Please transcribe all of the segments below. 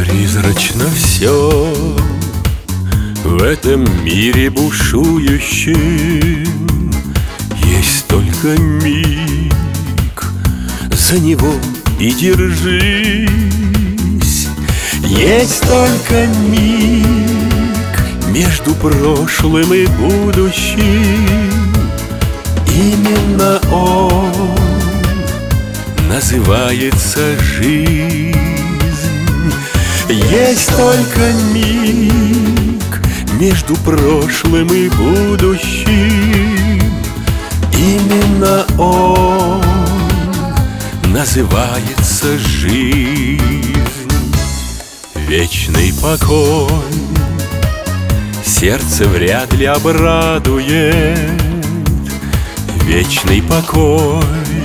Призрачно все в этом мире бушующем. Есть только миг, за него и держись. Есть только миг между прошлым и будущим. Именно он называется жизнь. Есть только миг между прошлым и будущим. Именно он называется жизнь. Вечный покой сердце вряд ли обрадует. Вечный покой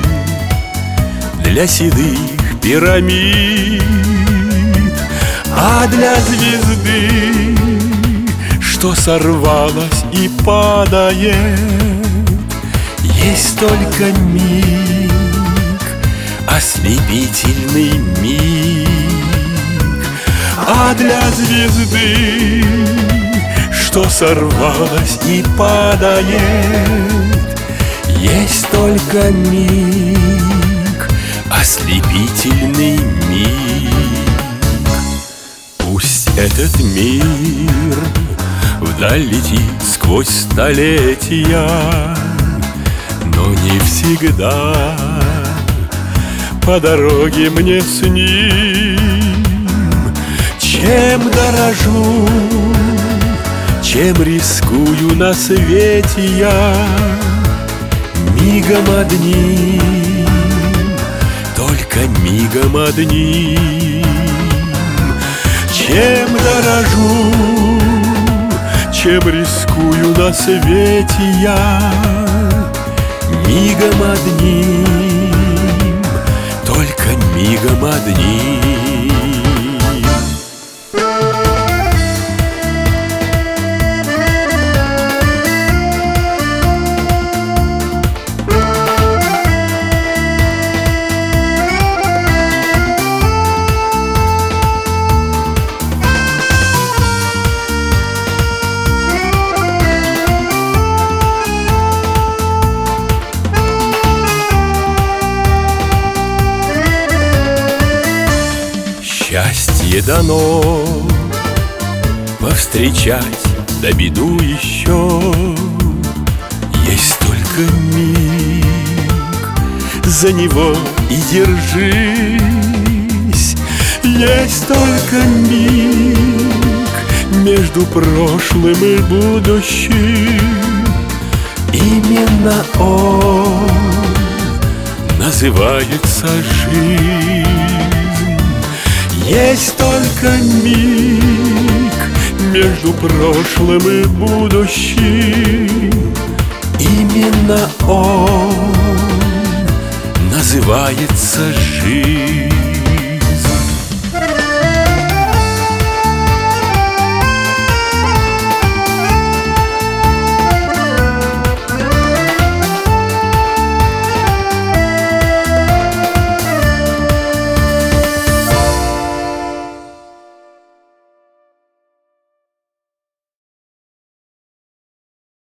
для седых пирамид. А для звезды, что сорвалась и падает, есть только миг, ослепительный миг. А для звезды, что сорвалась и падает, есть только миг, ослепительный миг. Пусть этот мир вдаль летит сквозь столетия, но не всегда по дороге мне с ним. Чем дорожу, чем рискую на свете я, мигом одним, только мигом одним. Чем дорожу, чем рискую на свете я, мигом одним, только мигом одним. Счастье дано повстречать, да беду еще. Есть только миг, за него и держись. Есть только миг между прошлым и будущим. Именно он называется жизнь. Есть только миг между прошлым и будущим. Именно он называется жизнь.